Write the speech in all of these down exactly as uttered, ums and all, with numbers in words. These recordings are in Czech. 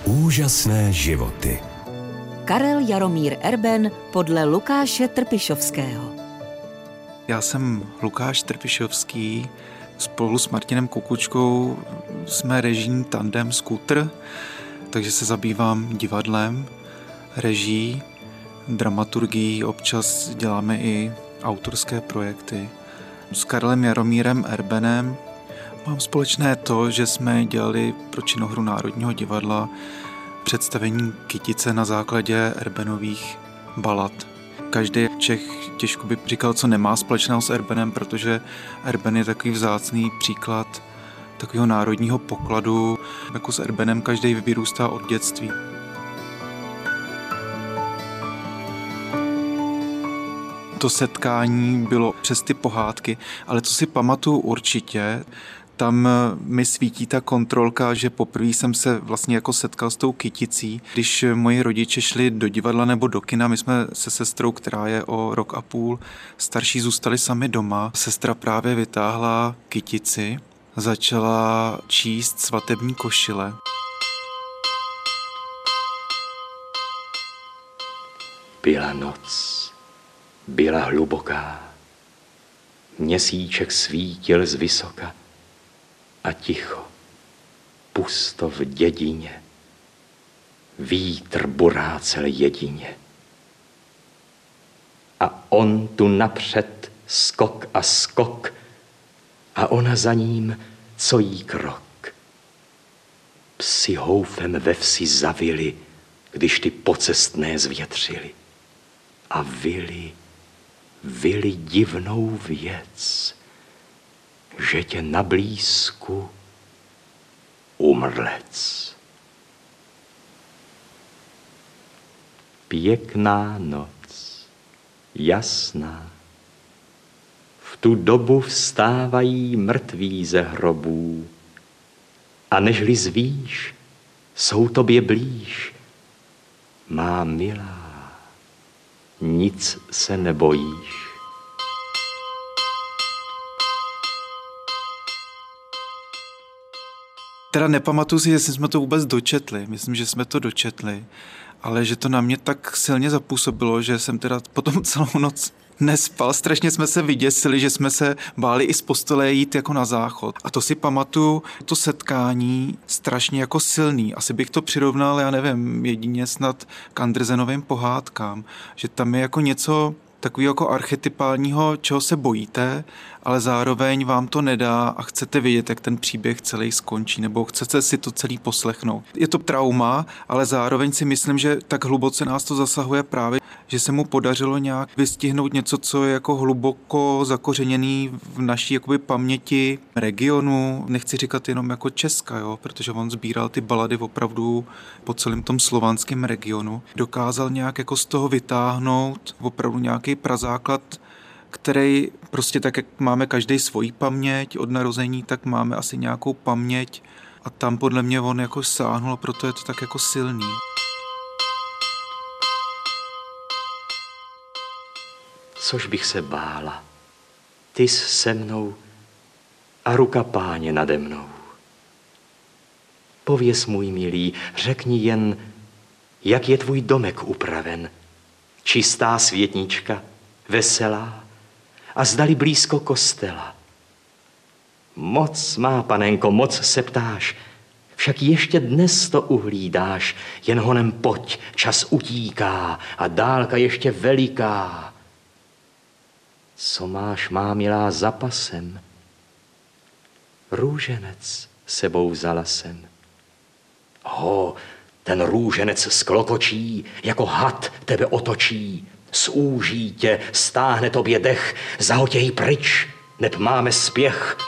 Úžasné životy. Karel Jaromír Erben podle Lukáše Trpišovského. Já jsem Lukáš Trpišovský, spolu s Martinem Kukučkou jsme režijní tandem Skútr, takže se zabývám divadlem, režií, dramaturgií, občas děláme i autorské projekty. S Karlem Jaromírem Erbenem mám společné to, že jsme dělali pro Činohru Národního divadla představení Kytice na základě Erbenových balad. Každý Čech těžko by říkal, co nemá společného s Erbenem, protože Erben je takový vzácný příklad takového národního pokladu. Jako s Erbenem každý vyrůstá od dětství. To setkání bylo přes ty pohádky, ale co si pamatuju určitě, tam mi svítí ta kontrolka, že poprvé jsem se vlastně jako setkal s tou Kyticí. Když moji rodiče šli do divadla nebo do kina, my jsme se sestrou, která je o rok a půl starší, zůstali sami doma. Sestra právě vytáhla Kytici, začala číst svatební košile. Byla noc, byla hluboká, měsíček svítil zvysoka a ticho, pusto v dědině, vítr burácel jedině. A on tu napřed skok a skok a ona za ním, co jí krok. Psi houfem ve vsi zavili, když ty pocestné zvětřili. A vili, vili divnou věc, že tě na blízku umrlec. Pěkná noc, jasná. V tu dobu vstávají mrtví ze hrobů a nežli zvíš, jsou tobě blíž. Má milá, nic se nebojíš. Teda nepamatuji si, jestli jsme to vůbec dočetli. Myslím, že jsme to dočetli, ale že to na mě tak silně zapůsobilo, že jsem teda potom celou noc nespal. Strašně jsme se vyděsili, že jsme se báli i z postele jít jako na záchod. A to si pamatuju, to setkání strašně jako silný. Asi bych to přirovnal, já nevím, jedině snad k Andersenovým pohádkám. Že tam je jako něco takového jako archetypálního, čeho se bojíte, ale zároveň vám to nedá a chcete vědět, jak ten příběh celý skončí, nebo chcete si to celý poslechnout. Je to trauma, ale zároveň si myslím, že tak hluboce nás to zasahuje právě, že se mu podařilo nějak vystihnout něco, co je jako hluboko zakořeněný v naší jakoby paměti regionu. Nechci říkat jenom jako Česka, jo, protože on sbíral ty balady opravdu po celém tom slovanském regionu. Dokázal nějak jako z toho vytáhnout opravdu nějaký prazáklad, který prostě tak, jak máme každý svoji paměť od narození, tak máme asi nějakou paměť a tam podle mě on jako sáhnul, proto je to tak jako silný. Což bych se bála, ty jsi se mnou a ruka Páně nade mnou. Pověz, můj milý, řekni jen, jak je tvůj domek upraven. Čistá světnička, veselá a zdali blízko kostela. Moc má, panenko, moc se ptáš, však ještě dnes to uhlídáš, jen honem pojď, čas utíká a dálka ještě veliká. Co máš, má milá, za pasem? Růženec sebou vzala jsem. Ho, ten růženec sklokočí, jako had tebe otočí. Zúží tě, stáhne tobě dech, zahotěj pryč, neb máme spěch.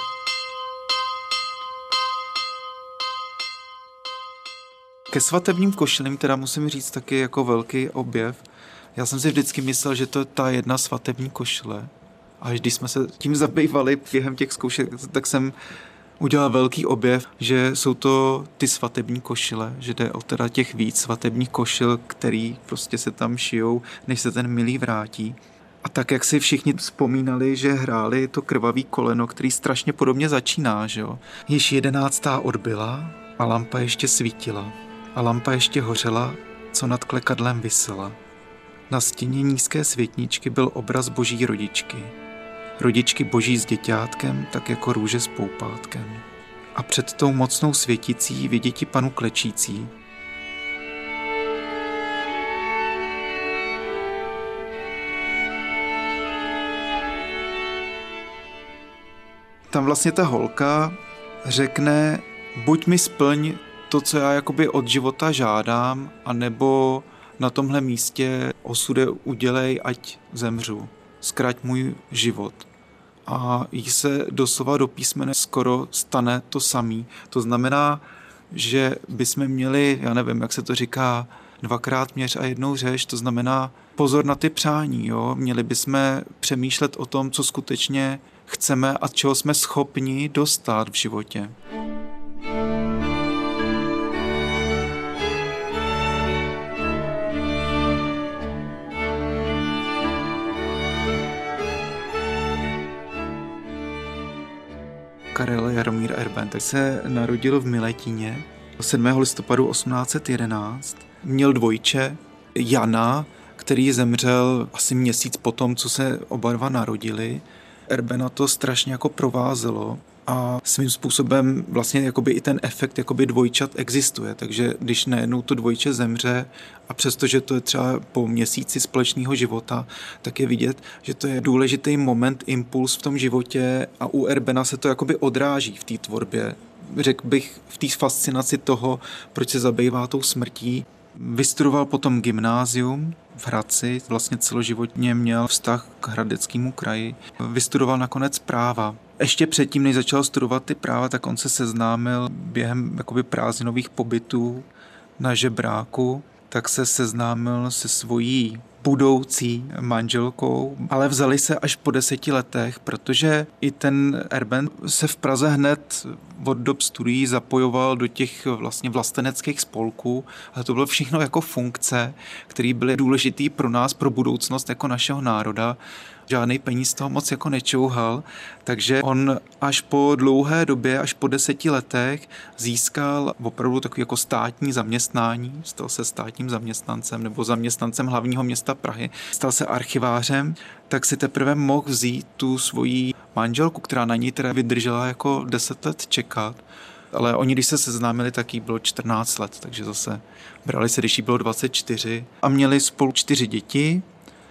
Ke svatebním košilím teda musím říct taky jako velký objev. Já jsem si vždycky myslel, že to je ta jedna svatební košile. A když jsme se tím zabývali během těch zkoušek, tak jsem udělal velký objev, že jsou to ty svatební košile, že jde o teda těch víc svatebních košil, který prostě se tam šijou, než se ten milý vrátí. A tak, jak si všichni vzpomínali, že hráli to krvavý koleno, který strašně podobně začíná, že jo. Již jedenáctá odbyla a lampa ještě svítila. a lampa ještě hořela, co nad klekadlem visela. Na stěně nízké světničky byl obraz boží rodičky. Rodičky boží s děťátkem, tak jako růže s poupátkem. A před tou mocnou světicí viděti panu klečící. Tam vlastně ta holka řekne, buď mi splň to, co já jakoby od života žádám, anebo na tomhle místě osude udělej, ať zemřu. Zkrať můj život. A jí se doslova do písmene skoro stane to samý. To znamená, že bychom měli, já nevím, jak se to říká, dvakrát měř a jednou řeš, to znamená pozor na ty přání. Jo? Měli bychom přemýšlet o tom, co skutečně chceme a čeho jsme schopni dostat v životě. Karel Jaromír Erben tak se narodil v Miletíně sedmého listopadu osmnáct set jedenáct. Měl dvojče Jana, který zemřel asi měsíc potom, co se oba dva narodili. Erbena to strašně jako provázelo a svým způsobem vlastně jakoby i ten efekt jakoby dvojčat existuje, takže když najednou to dvojče zemře a přestože to je třeba po měsíci společného života, tak je vidět, že to je důležitý moment, impuls v tom životě a u Erbena se to jakoby odráží v té tvorbě. Řekl bych v té fascinaci toho, proč se zabývá tou smrtí. Vystudoval potom gymnázium v Hradci, vlastně celoživotně měl vztah k hradeckému kraji. Vystudoval nakonec práva. Ještě předtím, než začal studovat ty práva, tak on se seznámil během jakoby prázdninových pobytů na žebráku, tak se seznámil se svojí budoucí manželkou, ale vzali se až po deseti letech, protože i ten Erben se v Praze hned od dob studií zapojoval do těch vlastně vlasteneckých spolků, ale to bylo všechno jako funkce, které byly důležité pro nás, pro budoucnost jako našeho národa. Žádný peníz toho moc jako nečouhal, takže on až po dlouhé době, až po deseti letech získal opravdu takový jako státní zaměstnání, stal se státním zaměstnancem nebo zaměstnancem hlavního města Prahy, stal se archivářem, tak si teprve mohl vzít tu svoji manželku, která na ní teda vydržela jako deset let čekat, ale oni, když se seznámili, tak jí bylo čtrnáct let, takže zase brali se, když jí bylo dvacet čtyři a měli spolu čtyři děti.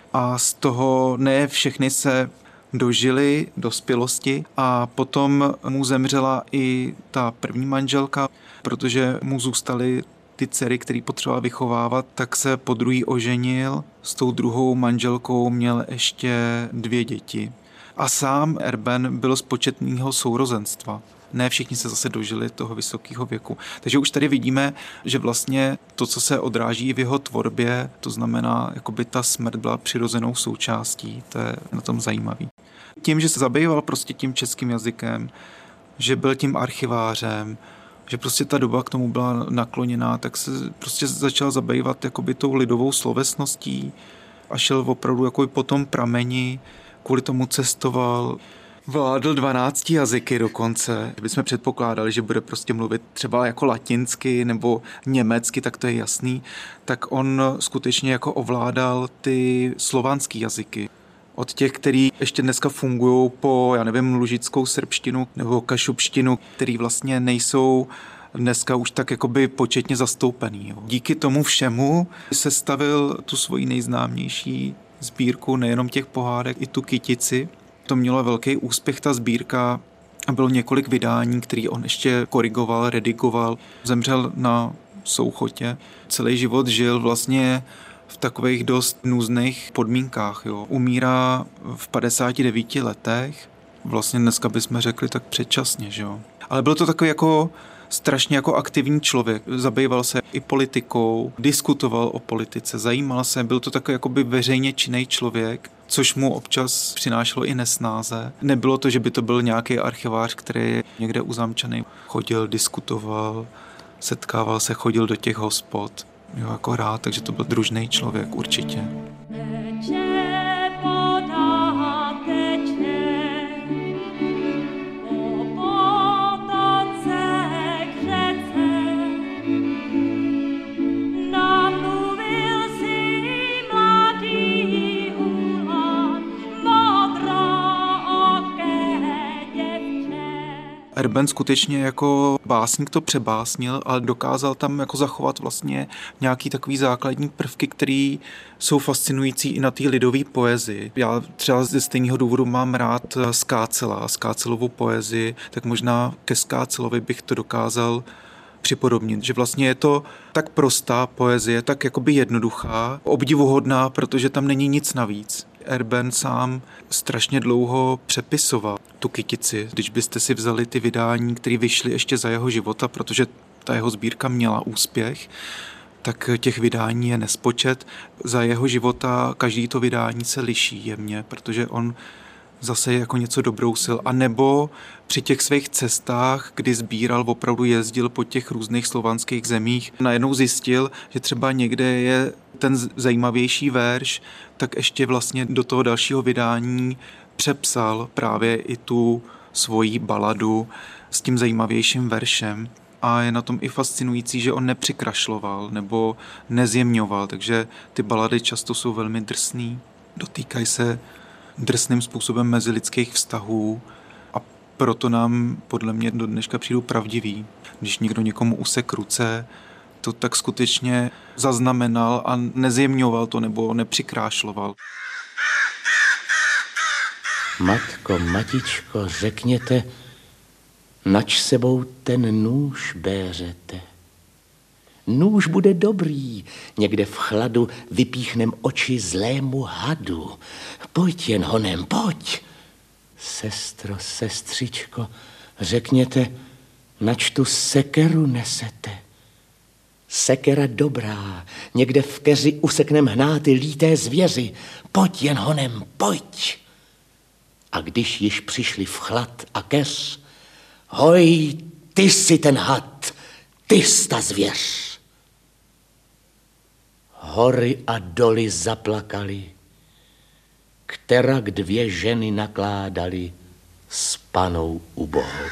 A z toho ne všechny se dožili dospělosti a potom mu zemřela i ta první manželka, protože mu zůstaly ty dcery, který potřeboval vychovávat, tak se po druhý oženil. S tou druhou manželkou měl ještě dvě děti. A sám Erben byl z početného sourozenstva. Ne všichni se zase dožili toho vysokého věku. Takže už tady vidíme, že vlastně to, co se odráží v jeho tvorbě, to znamená, jakoby ta smrt byla přirozenou součástí, to je na tom zajímavý. Tím, že se zabýval prostě tím českým jazykem, že byl tím archivářem, že prostě ta doba k tomu byla nakloněná, tak se prostě začal zabývat jakoby tou lidovou slovesností a šel opravdu jakoby po tom prameni, kvůli tomu cestoval. Vládl dvanácti jazyky dokonce. Kdybychom předpokládali, že bude prostě mluvit třeba jako latinsky nebo německy, tak to je jasný. Tak on skutečně jako ovládal ty slovanský jazyky. Od těch, který ještě dneska fungují po, já nevím, lužickou srbštinu nebo kašubštinu, který vlastně nejsou dneska už tak jakoby početně zastoupený. Jo. Díky tomu všemu sestavil tu svoji nejznámější sbírku nejenom těch pohádek, i tu Kytici. To mělo velký úspěch, ta sbírka, a bylo několik vydání, který on ještě korigoval, redigoval. Zemřel na Souchotě. Celý život žil vlastně v takových dost nůzných podmínkách. Jo. Umírá v padesáti devíti letech. Vlastně dneska bychom řekli tak předčasně. Že jo. Ale byl to takový jako strašně jako aktivní člověk. Zabýval se i politikou, diskutoval o politice, zajímal se, byl to takový jakoby veřejně činný člověk, což mu občas přinášelo i nesnáze. Nebylo to, že by to byl nějaký archivář, který někde uzamčený chodil, diskutoval, setkával se, chodil do těch hospod. Jo, jako rád, takže to byl družný člověk určitě. Erben skutečně jako básník to přebásnil, ale dokázal tam jako zachovat vlastně nějaký takový základní prvky, které jsou fascinující i na té lidové poezii. Já třeba ze stejného důvodu mám rád Skácela, Skácelovu poezii, tak možná ke Skácelovi bych to dokázal připodobnit, že vlastně je to tak prostá poezie, tak jakoby jednoduchá, obdivuhodná, protože tam není nic navíc. Erben sám strašně dlouho přepisoval tu Kytici. Když byste si vzali ty vydání, které vyšly ještě za jeho života, protože ta jeho sbírka měla úspěch, tak těch vydání je nespočet. Za jeho života každý to vydání se liší jemně, protože on zase jako něco dobrousil. A nebo při těch svých cestách, kdy sbíral, opravdu jezdil po těch různých slovanských zemích, najednou zjistil, že třeba někde je ten zajímavější verš, tak ještě vlastně do toho dalšího vydání přepsal právě i tu svoji baladu s tím zajímavějším veršem. A je na tom i fascinující, že on nepřikrašloval nebo nezjemňoval, takže ty balady často jsou velmi drsný, dotýkají se drsným způsobem mezilidských vztahů a proto nám podle mě do dneška přijdou pravdiví. Když někdo někomu usek ruce, to tak skutečně zaznamenal a nezjemňoval to nebo nepřikrášloval. Matko, matičko, řekněte, nač sebou ten nůž béřete. Nůž bude dobrý, někde v chladu vypíchnem oči zlému hadu. Pojď jen honem, pojď. Sestro, sestřičko, řekněte, nač tu sekeru nesete. Sekera dobrá, někde v keři useknem hnáty líté zvěři. Pojď jen honem, pojď. A když již přišli v chlad a keř, hoj, ty jsi ten had, ty jsi ta zvěř. Hory a doly zaplakali, kterak dvě ženy nakládali s panou ubohou.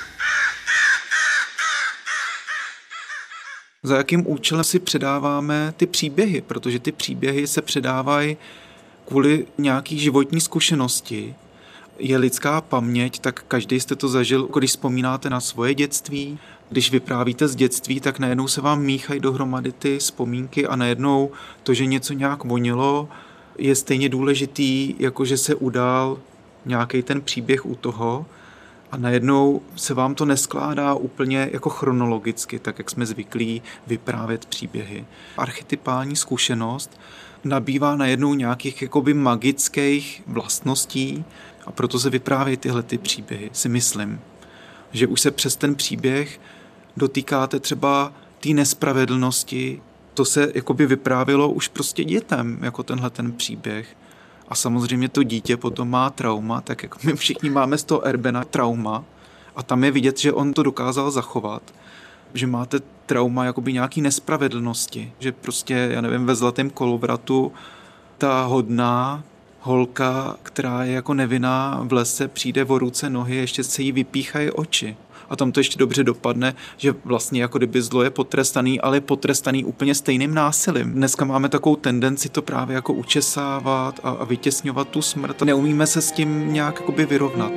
Za jakým účelem si předáváme ty příběhy, protože ty příběhy se předávají kvůli nějaký životní zkušenosti. Je lidská paměť, tak každý jste to zažil, když vzpomínáte na svoje dětství. Když vyprávíte z dětství, tak najednou se vám míchají dohromady ty vzpomínky a najednou to, že něco nějak vonilo, je stejně důležitý, jako že se udál nějaký ten příběh u toho a najednou se vám to neskládá úplně jako chronologicky, tak jak jsme zvyklí vyprávět příběhy. Archetypální zkušenost nabývá najednou nějakých jakoby magických vlastností a proto se vyprávějí tyhle ty příběhy, si myslím. Že už se přes ten příběh dotýkáte třeba té nespravedlnosti, to se jakoby vyprávělo už prostě dětem, jako tenhle ten příběh. A samozřejmě to dítě potom má trauma, tak jako my všichni máme z toho Erbena trauma a tam je vidět, že on to dokázal zachovat, že máte trauma jakoby nějaký nespravedlnosti, že prostě, já nevím, ve Zlatém kolovratu ta hodná holka, která je jako nevinná v lese, přijde o ruce, nohy, ještě se jí vypíchají oči. A tam to ještě dobře dopadne, že vlastně jako kdyby zlo je potrestaný, ale je potrestaný úplně stejným násilím. Dneska máme takovou tendenci to právě jako učesávat a, a vytěsňovat tu smrt. Neumíme se s tím nějak jakoby vyrovnat.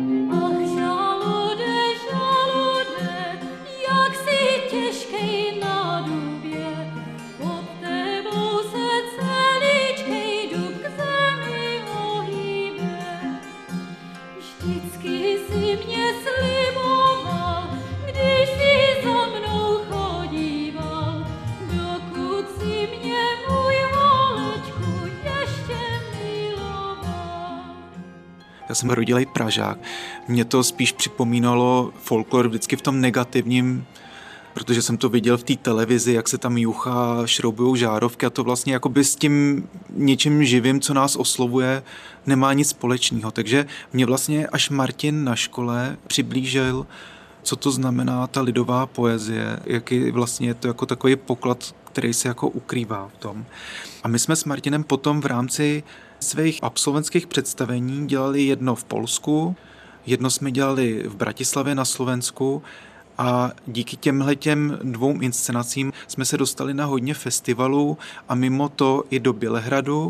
Já jsem rodilej Pražák. Mě to spíš připomínalo folklor vždycky v tom negativním, protože jsem to viděl v té televizi, jak se tam juchá, šroubujou žárovky a to vlastně jakoby s tím něčím živým, co nás oslovuje, nemá nic společného. Takže mě vlastně až Martin na škole přiblížil, co to znamená ta lidová poezie, jaký vlastně je to jako takový poklad, který se jako ukrývá v tom. A my jsme s Martinem potom v rámci svých absolventských představení dělali jedno v Polsku, jedno jsme dělali v Bratislavě na Slovensku a díky těmhletěm dvou inscenacím jsme se dostali na hodně festivalů a mimo to i do Bělehradu,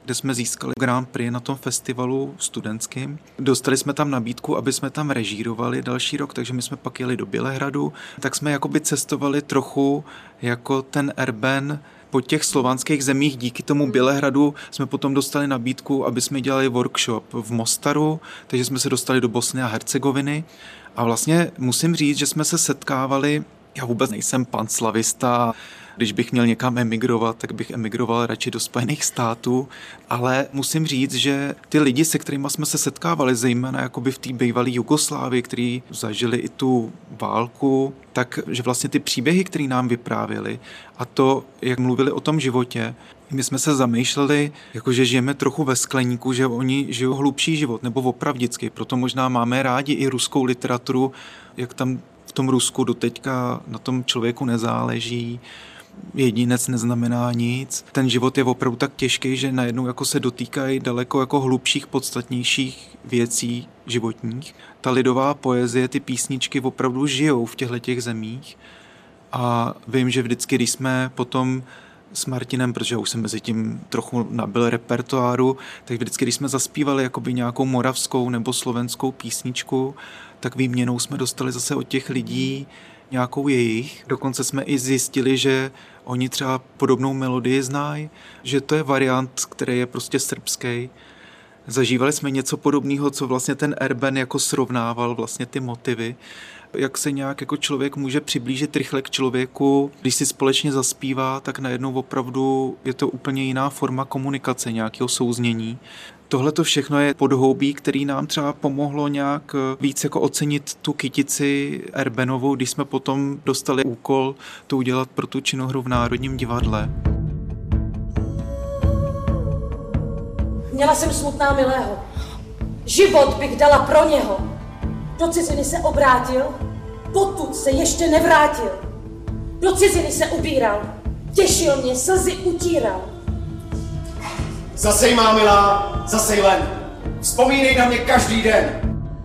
kde jsme získali Grand Prix na tom festivalu studentským. Dostali jsme tam nabídku, aby jsme tam režírovali další rok, takže my jsme pak jeli do Bělehradu. Tak jsme jakoby cestovali trochu jako ten Erben po těch slovanských zemích. Díky tomu Bělehradu jsme potom dostali nabídku, aby jsme dělali workshop v Mostaru, takže jsme se dostali do Bosny a Hercegoviny. A vlastně musím říct, že jsme se setkávali, já vůbec nejsem panslavista, když bych měl někam emigrovat, tak bych emigroval radši do Spojených států, ale musím říct, že ty lidi, se kterými jsme se setkávali, zejména jakoby v té bývalé Jugoslávii, kteří zažili i tu válku, tak že vlastně ty příběhy, které nám vyprávěli a to, jak mluvili o tom životě, my jsme se zamýšleli, jakože žijeme trochu ve skleníku, že oni žijou hlubší život nebo opravdický, proto možná máme rádi i ruskou literaturu, jak tam v tom Rusku doteďka na tom člověku nezáleží, jedinec neznamená nic. Ten život je opravdu tak těžký, že najednou jako se dotýkají daleko jako hlubších, podstatnějších věcí životních. Ta lidová poezie, ty písničky opravdu žijou v těchto těch zemích a vím, že vždycky, když jsme potom s Martinem, protože už jsem mezi tím trochu nabil repertoáru, tak vždycky, když jsme zaspívali jakoby nějakou moravskou nebo slovenskou písničku, tak výměnou jsme dostali zase od těch lidí nějakou jejich. Dokonce jsme i zjistili, že oni třeba podobnou melodii znají, že to je variant, který je prostě srbský. Zažívali jsme něco podobného, co vlastně ten Erben jako srovnával vlastně ty motivy. Jak se nějak jako člověk může přiblížit rychle k člověku, když si společně zaspívá, tak najednou opravdu je to úplně jiná forma komunikace, nějakého souznění. Tohle to všechno je podhoubí, který nám třeba pomohlo nějak víc jako ocenit tu kytici Erbenovou, když jsme potom dostali úkol to udělat pro tu činohru v Národním divadle. Měla jsem smutná milého. Život bych dala pro něho. Do ciziny se obrátil, potud se ještě nevrátil. Do ciziny se ubíral, těšil mě, slzy utíral. Zasej, má milá, zasej len. Vzpomínej na mě každý den.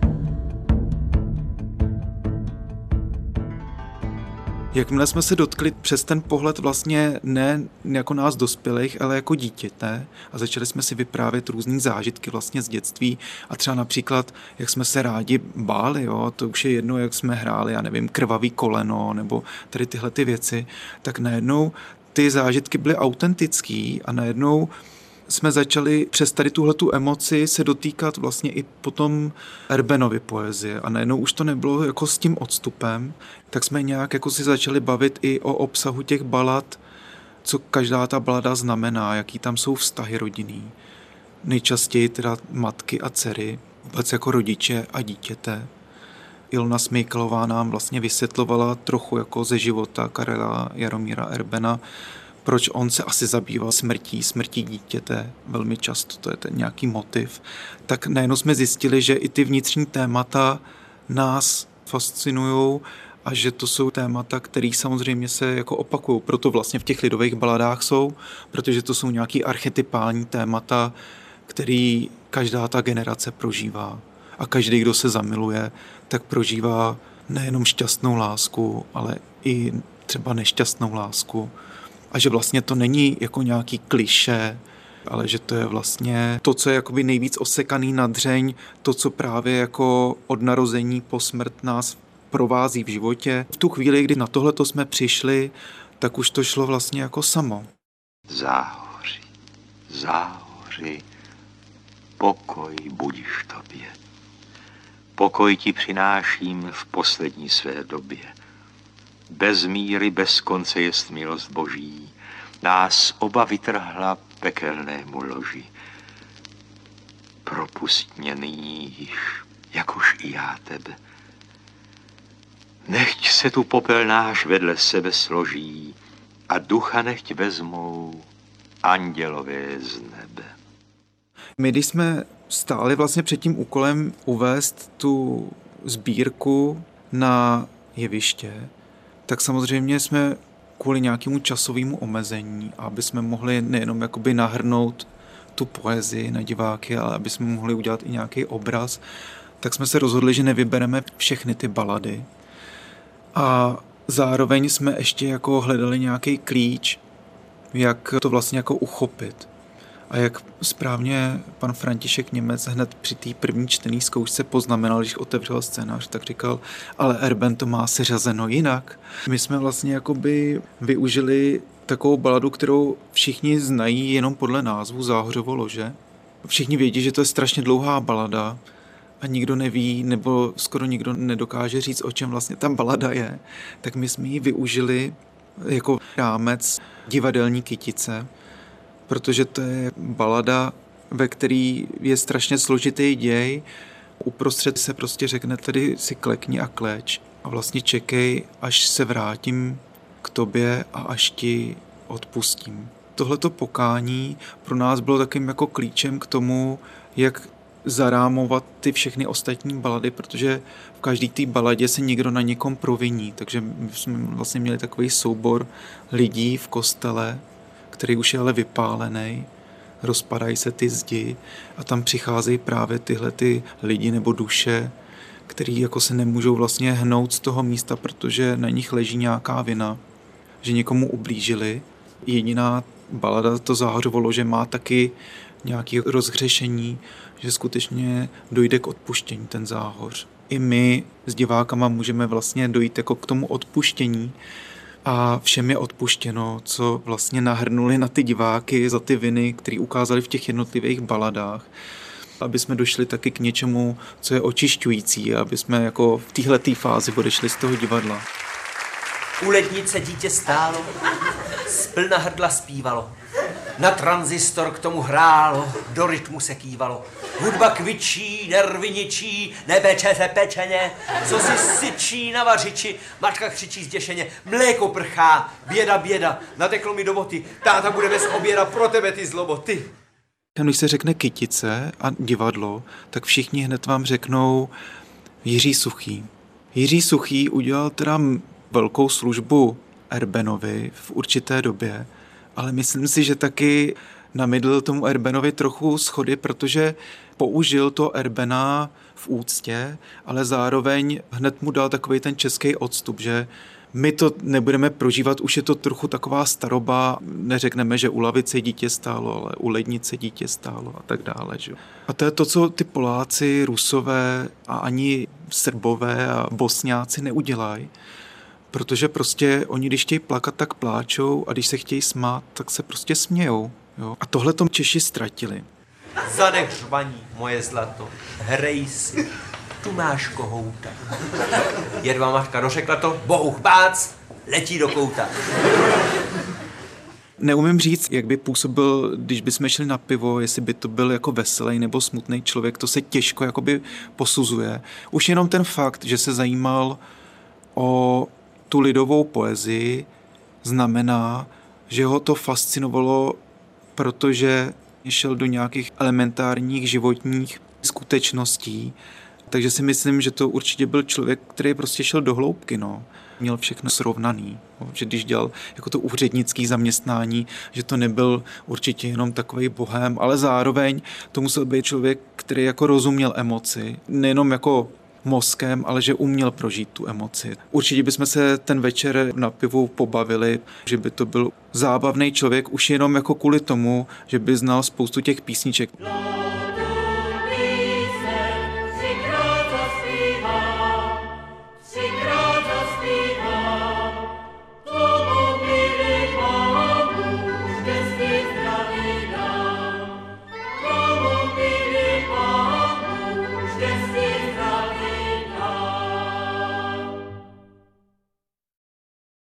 Jakmile jsme se dotkli přes ten pohled vlastně ne jako nás dospělých, ale jako dítěte a začali jsme si vyprávět různý zážitky vlastně z dětství a třeba například, jak jsme se rádi báli, jo, to už je jedno, jak jsme hráli, já nevím, krvavý koleno nebo tady tyhle ty věci, tak najednou ty zážitky byly autentický a najednou jsme začali přes tady tuhletu emoci se dotýkat vlastně i potom Erbenovy poezie a najednou už to nebylo jako s tím odstupem, tak jsme nějak jako si začali bavit i o obsahu těch balad, co každá ta balada znamená, jaký tam jsou vztahy rodinný. Nejčastěji teda matky a dcery, vůbec jako rodiče a dítěte. Ilona Smejkalová nám vlastně vysvětlovala trochu jako ze života Karela Jaromíra Erbena, proč on se asi zabýval smrtí, smrtí dítěte, velmi často to je ten nějaký motiv, tak najednou jsme zjistili, že i ty vnitřní témata nás fascinují a že to jsou témata, které samozřejmě se jako opakují. Proto vlastně v těch lidových baladách jsou, protože to jsou nějaký archetypální témata, který každá ta generace prožívá. A každý, kdo se zamiluje, tak prožívá nejenom šťastnou lásku, ale i třeba nešťastnou lásku. A že vlastně to není jako nějaký klišé, ale že to je vlastně to, co je jakoby nejvíc osekaný na dřeň, to, co právě jako od narození po smrt nás provází v životě. V tu chvíli, kdy na tohleto jsme přišli, tak už to šlo vlastně jako samo. Záhoři, záhoři, pokoj budiš tobě. Pokoj ti přináším v poslední své době. Bez míry, bez konce jest milost Boží. Nás oba vytrhla pekelnému loži. Propust mě nyní již, jakož i já tebe. Nechť se tu popel náš vedle sebe složí a ducha nechť vezmou andělové z nebe. My, když jsme stáli vlastně před tím úkolem uvést tu sbírku na jeviště, tak samozřejmě jsme kvůli nějakému časovému omezení, aby jsme mohli nejenom jakoby nahrnout tu poezii na diváky, ale aby jsme mohli udělat i nějaký obraz, tak jsme se rozhodli, že nevybereme všechny ty balady. A zároveň jsme ještě jako hledali nějaký klíč, jak to vlastně jako uchopit. A jak správně pan František Němec hned při té první čtené zkoušce poznamenal, když otevřel scénář, tak říkal, ale Erben to má seřazeno jinak. My jsme vlastně jakoby využili takovou baladu, kterou všichni znají jenom podle názvu Záhořovo lože. Všichni vědí, že to je strašně dlouhá balada a nikdo neví, nebo skoro nikdo nedokáže říct, o čem vlastně ta balada je. Tak my jsme ji využili jako rámec divadelní Kytice, protože to je balada, ve který je strašně složitý děj. Uprostřed se prostě řekne, tedy si klekni a kleč a vlastně čekej, až se vrátím k tobě a až ti odpustím. Tohleto pokání pro nás bylo takým jako klíčem k tomu, jak zarámovat ty všechny ostatní balady, protože v každé té baladě se někdo na někom proviní, takže my jsme vlastně měli takový soubor lidí v kostele, který už je ale vypálený, rozpadají se ty zdi a tam přicházejí právě tyhle ty lidi nebo duše, který jako se nemůžou vlastně hnout z toho místa, protože na nich leží nějaká vina, že někomu ublížili. Jediná balada, to Záhořovo lože, má taky nějaké rozhřešení, že skutečně dojde k odpuštění ten záhoř. I my s divákama můžeme vlastně dojít jako k tomu odpuštění a všem je odpuštěno, co vlastně nahrnuli na ty diváky za ty viny, které ukázali v těch jednotlivých baladách, aby jsme došli taky k něčemu, co je očišťující, aby jsme jako v téhletý fázi odešli z toho divadla. U lednice dítě stálo, z plna hrdla zpívalo. Na tranzistor k tomu hrálo, do rytmu se kývalo. Hudba kvičí, nervy ničí, nepeče se pečeně, co si syčí na vařiči, matka křičí zděšeně, mléko prchá, běda, běda, nateklo mi do boty, táta bude bez oběda pro tebe ty zloboty. Když se řekne Kytice a divadlo, tak všichni hned vám řeknou Jiří Suchý. Jiří Suchý udělal teda velkou službu Erbenovi v určité době, ale myslím si, že taky namydl tomu Erbenovi trochu schody, protože použil to Erbena v úctě, ale zároveň hned mu dal takový ten český odstup, že my to nebudeme prožívat, už je to trochu taková staroba, neřekneme, že u lavice dítě stálo, ale u lednice dítě stálo a tak dále. Že? A to je to, co ty Poláci, Rusové a ani Srbové a Bosňáci neudělají, protože prostě oni, když chtějí plakat, tak pláčou a když se chtějí smát, tak se prostě smějou. Jo? A tohle tom Češi ztratili. Zanech řvaní, moje zlato, hrej si, tu máš kohouta. Jedva matka dořekla to, bouch bác, letí do kouta. Neumím říct, jak by působil, když bychom šli na pivo, jestli by to byl jako veselý nebo smutný člověk, to se těžko jakoby posuzuje. Už jenom ten fakt, že se zajímal o tu lidovou poezii, znamená, že ho to fascinovalo, protože šel do nějakých elementárních životních skutečností. Takže si myslím, že to určitě byl člověk, který prostě šel do hloubky, no. Měl všechno srovnaný, no. Že když dělal jako to úřednický zaměstnání, že to nebyl určitě jenom takovej bohém, ale zároveň to musel být člověk, který jako rozuměl emoci, nejenom jako mozkem, ale že uměl prožít tu emoci. Určitě bychom se ten večer na pivu pobavili, že by to byl zábavný člověk už jenom jako kvůli tomu, že by znal spoustu těch písniček.